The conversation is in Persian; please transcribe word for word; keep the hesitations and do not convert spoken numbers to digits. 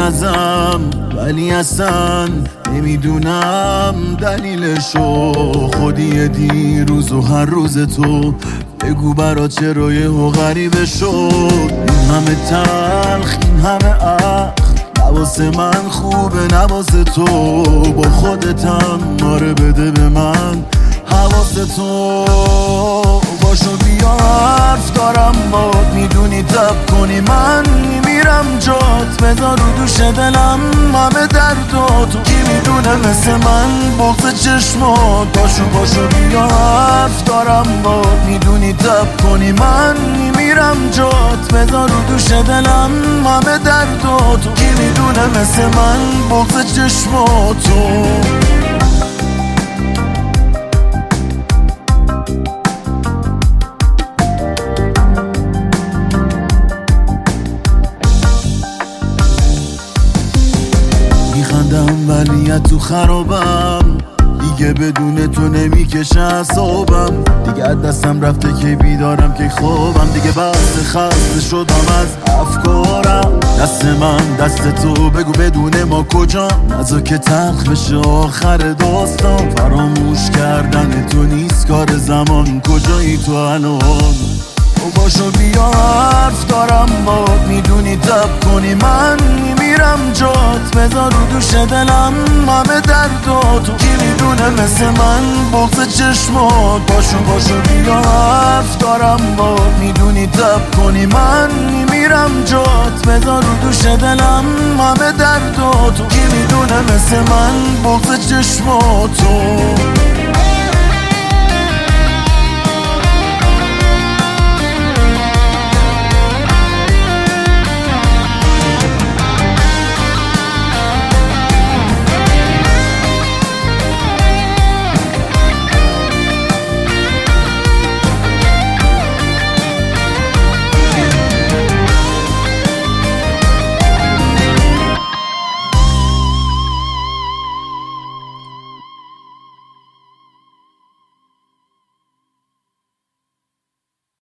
ازم، ولی اصلا نمیدونم دلیلشو. خودی دیروز و هر روز تو بگو برا چرا یهو غریبه شد. این همه تلخ، این همه اخ، نواسه من خوبه نواسه تو. با خودتم ماره بده به من حواسه تو. باشو بیا حرف دارم باد، میدونی تب کنی من میمیرم جات. بذار رو دوش دلم همه درداتو، کی میدونه مثل من بغض چشمات. باشو باشو بیا حرف دارم باد، میدونی تب کنی من میمیرم جات. بذار رو دوش دلم همه درداتو، کی میدونه مثل من بغض چشماتو. میخندم ولی تو خرابم، دیگه بدون تو نمیکشه اعصابم. دیگه از دستم رفته که بیدارم که خوابم. دیگه بس خسته شدم از افکارم. دست من دست تو، بگو بدون ما کجا. نزا که تلخ بشه آخر داستان. فراموش کردن تو نیست کار زمان، کجایی تو الان؟ و باشو بیا حرف دارم باد، میدونی تب کنی من میمیرم جات. بذار رو دوش دلم همه درداتو، کی میدونه مثل من بغض چشمات. باشو باشو بیا حرف دارم باد، میدونی تب کنی من میمیرم جات. بذار رو دوش دلم همه درداتو، کی میدونه مثل من بغض چشماتو.